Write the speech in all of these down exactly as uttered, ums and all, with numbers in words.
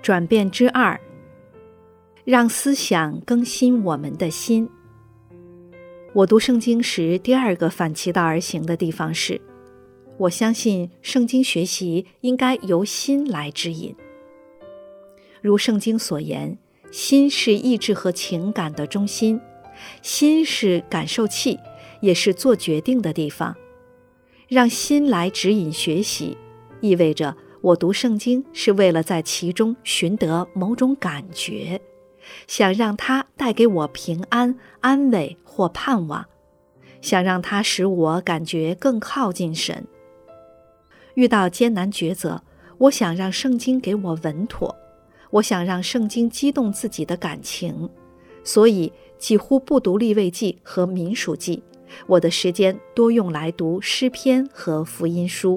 转变之二，让思想更新我们的心。我读圣经时，第二个反其道而行的地方是，我相信圣经学习应该由心来指引。如圣经所言，心是意志和情感的中心，心是感受器，也是做决定的地方。让心来指引学习，意味着我读圣经是为了在其中寻得某种感觉，想让它带给我平安、安慰或盼望，想让它使我感觉更靠近神。遇到艰难抉择，我想让圣经给我稳妥，我想让圣经激动自己的感情，所以几乎不读利未记和民数记，我的时间多用来读诗篇和福音书。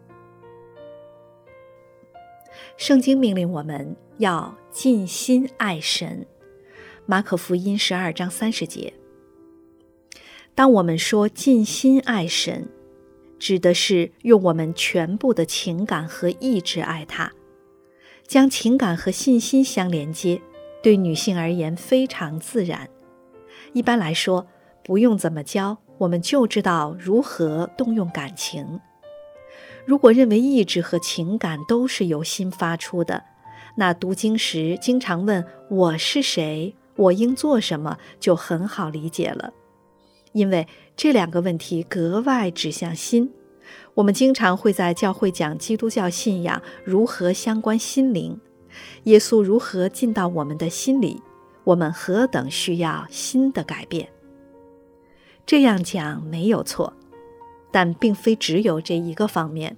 圣经命令我们要尽心爱神，马可福音十二章三十节。当我们说尽心爱神，指的是用我们全部的情感和意志爱他。将情感和信心相连接，对女性而言非常自然。一般来说，不用怎么教，我们就知道如何动用感情。如果认为意志和情感都是由心发出的，那读经时经常问我是谁，我应做什么，就很好理解了。因为这两个问题格外指向心。我们经常会在教会讲基督教信仰如何相关心灵，耶稣如何进到我们的心里，我们何等需要心的改变。这样讲没有错，但并非只有这一个方面。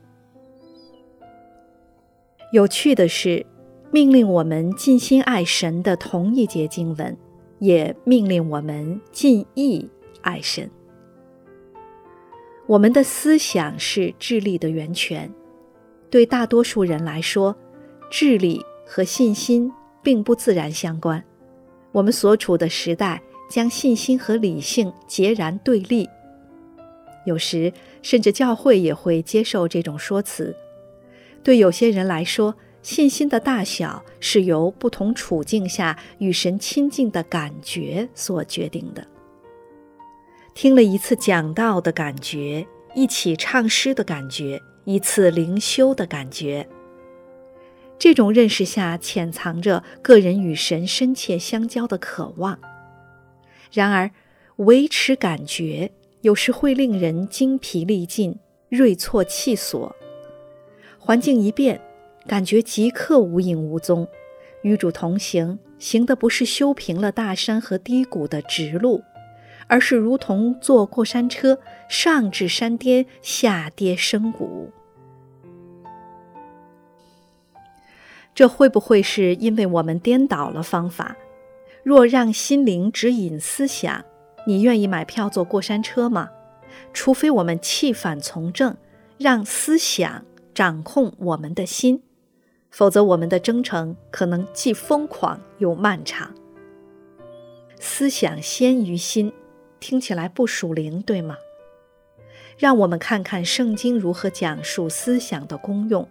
有趣的是，命令我们尽心爱神的同一节经文，也命令我们尽意爱神。我们的思想是智力的源泉，对大多数人来说，智力和信心并不自然相关。我们所处的时代将信心和理性截然对立，有时甚至教会也会接受这种说辞。对有些人来说，信心的大小是由不同处境下与神亲近的感觉所决定的。听了一次讲道的感觉，一起唱诗的感觉，一次灵修的感觉，这种认识下潜藏着个人与神深切相交的渴望。然而，维持感觉有时会令人精疲力尽、锐挫气所。环境一变，感觉即刻无影无踪，与主同行，行的不是修平了大山和低谷的直路，而是如同坐过山车，上至山巅，下跌深谷。这会不会是因为我们颠倒了方法？若让心灵指引思想，你愿意买票坐过山车吗？除非我们弃反从正，让思想掌控我们的心，否则我们的征程可能既疯狂又漫长。思想先于心，听起来不属灵，对吗？让我们看看圣经如何讲述思想的功用。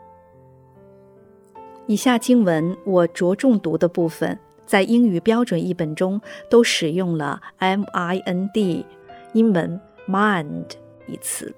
以下经文我着重读的部分，在英语标准译本中都使用了 M I N D 英文 mind 一词。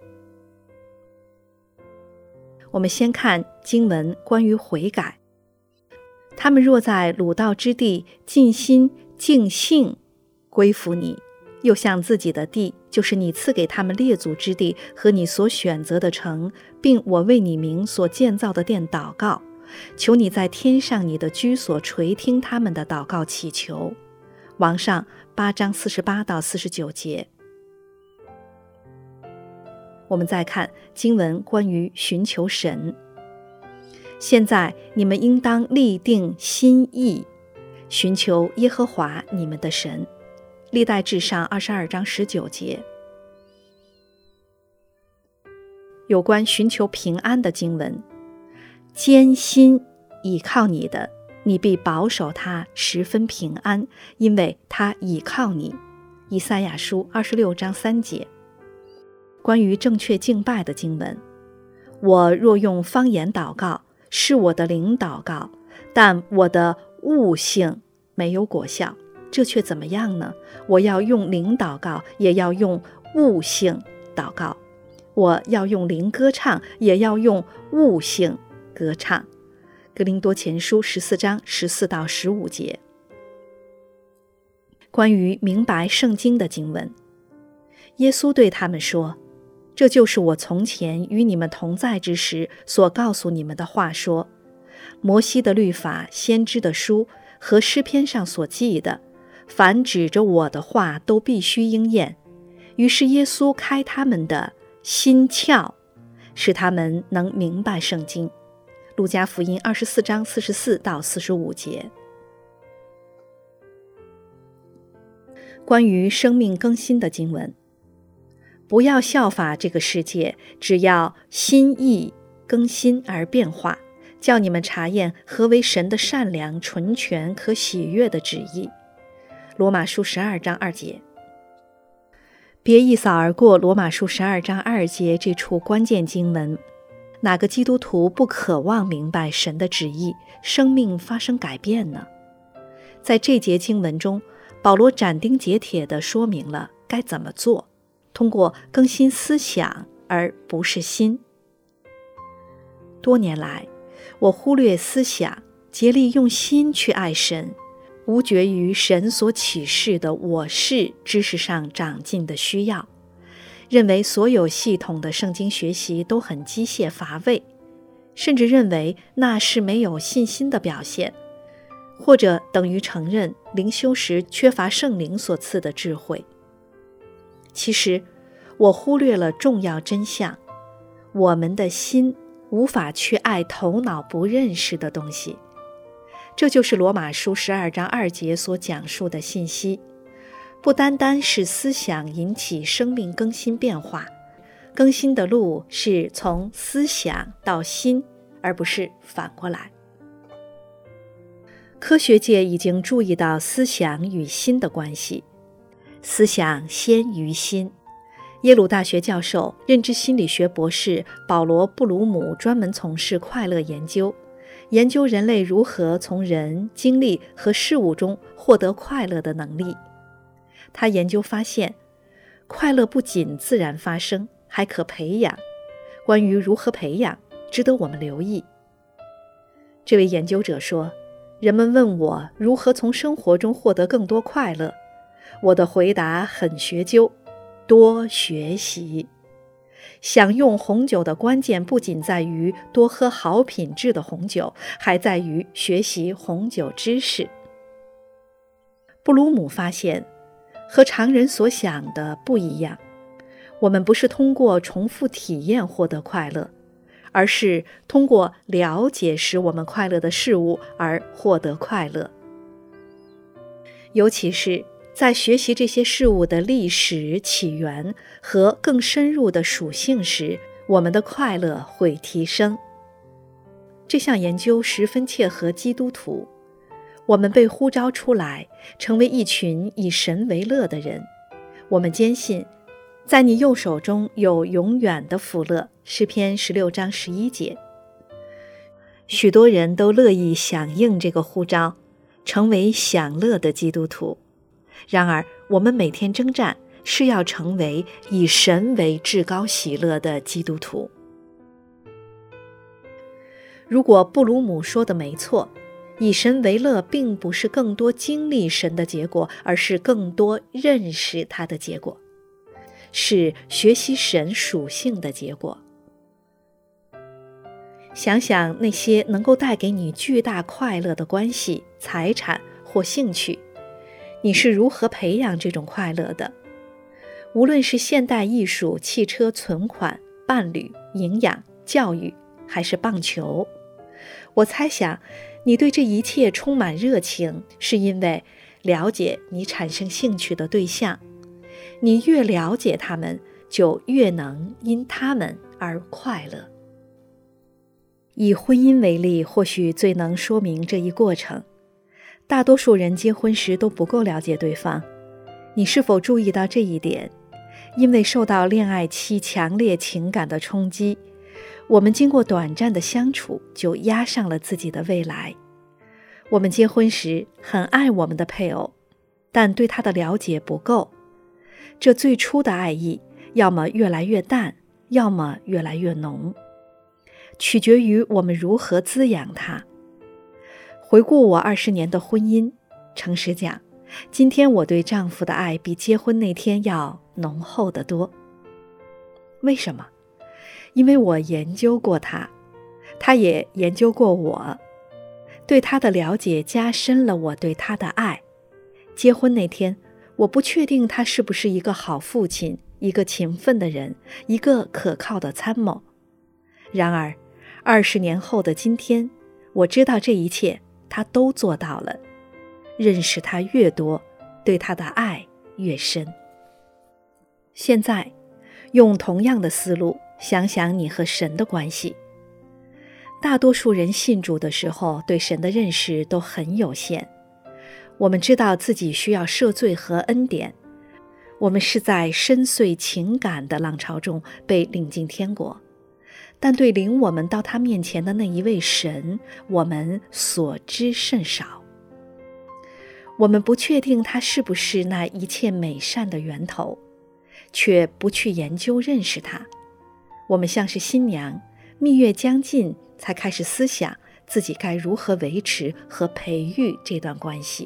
我们先看经文关于悔改。他们若在鲁道之地尽心尽性归服你，又向自己的地，就是你赐给他们列祖之地和你所选择的城，并我为你名所建造的殿祷告，求你在天上你的居所垂听他们的祷告祈求。王上八章四十八到四十九节。我们再看经文关于寻求神。现在你们应当立定心意，寻求耶和华你们的神。历代志上二十二章十九节。有关寻求平安的经文，艰辛倚靠你的，你必保守他十分平安，因为他倚靠你。以赛亚书二十六章三节。关于正确敬拜的经文，我若用方言祷告，是我的灵祷告， 但我的悟性没有果效，这却怎么样呢？我要用灵祷告，也要用悟性祷告；我要用灵歌唱，也要用悟性歌唱。哥林多前书十四章十四到十五节。关于明白圣经的经文，耶稣对他们说，这就是我从前与你们同在之时所告诉你们的话，说摩西的律法、先知的书和诗篇上所记的，凡指着我的话都必须应验。于是耶稣开他们的心窍，使他们能明白圣经。路加福音二十四章四十四到四十五节。关于生命更新的经文，不要效法这个世界，只要心意更新而变化，叫你们查验何为神的善良、纯全、可喜悦的旨意。罗马书十二章二节。别一扫而过罗马书十二章二节这处关键经文。哪个基督徒不渴望明白神的旨意，生命发生改变呢？在这节经文中，保罗斩钉截铁地说明了该怎么做，通过更新思想而不是心。多年来，我忽略思想，竭力用心去爱神，无觉于神所启示的我是知识上长进的需要，认为所有系统的圣经学习都很机械乏味，甚至认为那是没有信心的表现，或者等于承认灵修时缺乏圣灵所赐的智慧。其实，我忽略了重要真相：我们的心无法去爱头脑不认识的东西。这就是罗马书十二章二节所讲述的信息。不单单是思想引起生命更新变化，更新的路是从思想到心，而不是反过来。科学界已经注意到思想与心的关系，思想先于心。耶鲁大学教授、认知心理学博士保罗·布鲁姆专门从事快乐研究，研究人类如何从人、经历和事物中获得快乐的能力。他研究发现，快乐不仅自然发生，还可培养。关于如何培养，值得我们留意。这位研究者说，人们问我如何从生活中获得更多快乐，我的回答很学究：多学习。享用红酒的关键不仅在于多喝好品质的红酒，还在于学习红酒知识。布鲁姆发现，和常人所想的不一样，我们不是通过重复体验获得快乐，而是通过了解使我们快乐的事物而获得快乐。尤其是在学习这些事物的历史起源和更深入的属性时，我们的快乐会提升。这项研究十分切合基督徒。我们被呼召出来，成为一群以神为乐的人。我们坚信，在你右手中有永远的福乐。诗篇十六章十一节。许多人都乐意响应这个呼召，成为享乐的基督徒。然而，我们每天征战，是要成为以神为至高喜乐的基督徒。如果布鲁姆说的没错，以神为乐并不是更多经历神的结果，而是更多认识他的结果，是学习神属性的结果。想想那些能够带给你巨大快乐的关系、财产或兴趣，你是如何培养这种快乐的？无论是现代艺术、汽车、存款、伴侣、营养、教育，还是棒球，我猜想你对这一切充满热情，是因为了解你产生兴趣的对象。你越了解他们，就越能因他们而快乐。以婚姻为例，或许最能说明这一过程。大多数人结婚时都不够了解对方，你是否注意到这一点？因为受到恋爱期强烈情感的冲击，我们经过短暂的相处，就押上了自己的未来。 我们结婚时很爱我们的配偶，但对他的了解不够。这最初的爱意要么越来越淡，要么越来越浓，取决于我们如何滋养它。回顾我二十年的婚姻，诚实讲，今天我对丈夫的爱比结婚那天要浓厚得多。为什么？因为我研究过他，他也研究过我，对他的了解加深了我对他的爱。结婚那天，我不确定他是不是一个好父亲，一个勤奋的人，一个可靠的参谋。然而，二十年后的今天，我知道这一切他都做到了。认识他越多，对他的爱越深。现在，用同样的思路想想你和神的关系。大多数人信主的时候，对神的认识都很有限。我们知道自己需要赦罪和恩典，我们是在深邃情感的浪潮中被领进天国，但对领我们到他面前的那一位神，我们所知甚少。我们不确定他是不是那一切美善的源头，却不去研究认识他。我们像是新娘，蜜月将近才开始思想自己该如何维持和培育这段关系。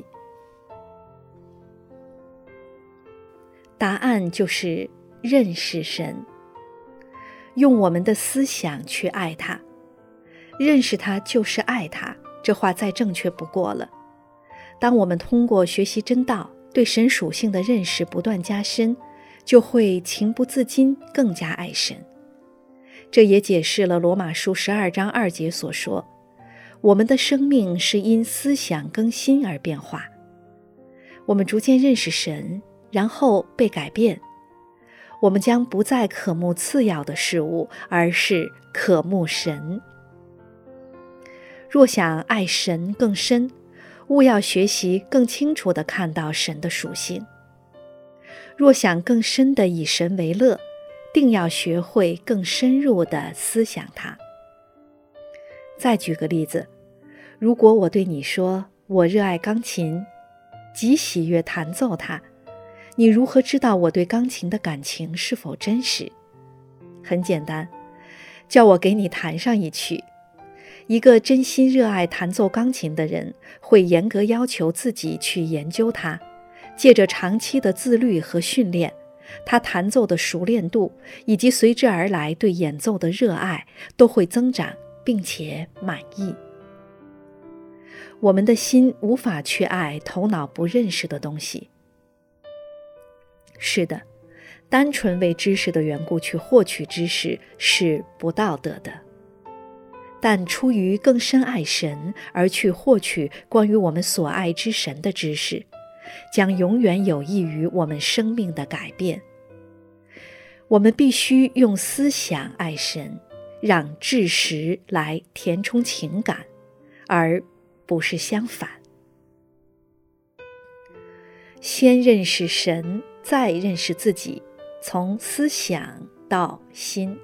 答案就是认识神，用我们的思想去爱他。认识他就是爱他，这话再正确不过了。当我们通过学习真道，对神属性的认识不断加深，就会情不自禁更加爱神。这也解释了罗马书十二章二节所说，我们的生命是因思想更新而变化。我们逐渐认识神，然后被改变。我们将不再渴慕次要的事物，而是渴慕神。若想爱神更深，务要学习更清楚地看到神的属性。若想更深地以神为乐，定要学会更深入地思想它。再举个例子，如果我对你说，我热爱钢琴，极喜悦弹奏它，你如何知道我对钢琴的感情是否真实？很简单，叫我给你弹上一曲。一个真心热爱弹奏钢琴的人，会严格要求自己去研究它，借着长期的自律和训练，他弹奏的熟练度以及随之而来对演奏的热爱都会增长，并且满意。我们的心无法去爱头脑不认识的东西。是的，单纯为知识的缘故去获取知识是不道德的，但出于更深爱神而去获取关于我们所爱之神的知识，将永远有益于我们生命的改变。我们必须用思想爱神，让知识来填充情感，而不是相反。先认识神，再认识自己，从思想到心。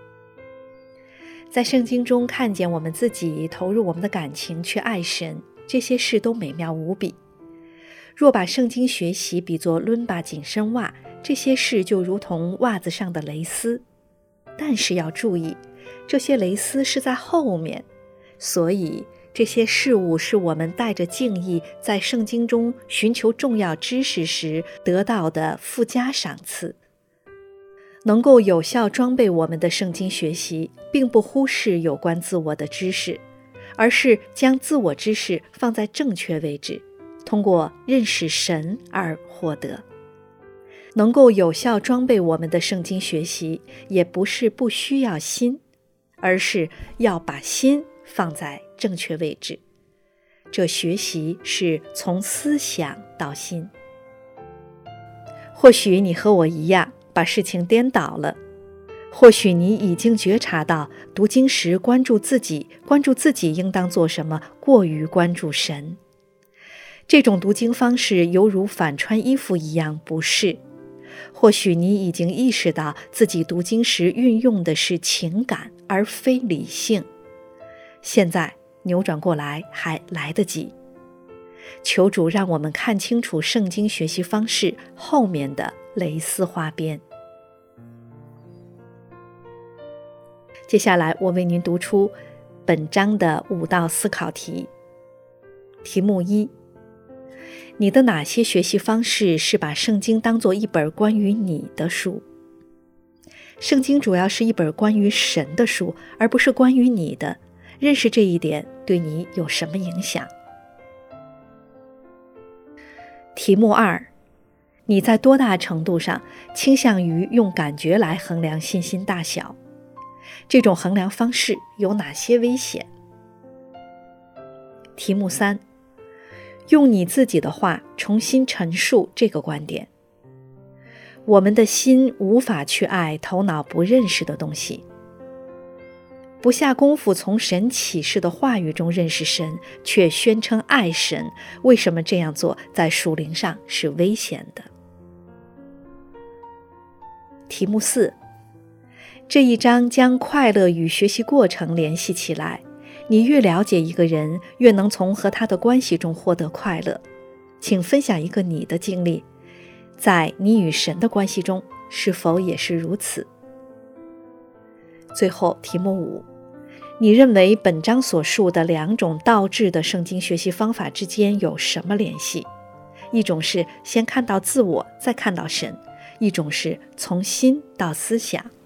在圣经中看见我们自己投入我们的感情去爱神，这些事都美妙无比。若把圣经学习比作抡把紧身袜，这些事就如同袜子上的蕾丝。但是要注意，这些蕾丝是在后面，所以这些事物是我们带着敬意在圣经中寻求重要知识时得到的附加赏赐。能够有效装备我们的圣经学习，并不忽视有关自我的知识，而是将自我知识放在正确位置，通过认识神而获得。能够有效装备我们的圣经学习，也不是不需要心，而是要把心放在正确位置。这学习是从思想到心。或许你和我一样，把事情颠倒了。或许你已经觉察到，读经时关注自己，关注自己应当做什么，过于关注神。这种读经方式犹如反穿衣服一样不适。或许你已经意识到自己读经时运用的是情感而非理性。现在扭转过来还来得及， 求主让我们看清楚圣经学习方式后面的蕾丝花边。接下来我为您读出本章的五道思考题。题目一：你的哪些学习方式是把圣经当作一本关于你的书？圣经主要是一本关于神的书，而不是关于你的。认识这一点对你有什么影响？题目二：你在多大程度上倾向于用感觉来衡量信心大小？这种衡量方式有哪些危险？题目三：用你自己的话重新陈述这个观点。我们的心无法去爱头脑不认识的东西。不下功夫从神启示的话语中认识神，却宣称爱神，为什么这样做在属灵上是危险的？题目四：这一章将快乐与学习过程联系起来。你越了解一个人，越能从和他的关系中获得快乐。请分享一个你的经历，在你与神的关系中是否也是如此？最后题目五：你认为本章所述的两种倒置的圣经学习方法之间有什么联系？一种是先看到自我，再看到神；一种是从心到思想。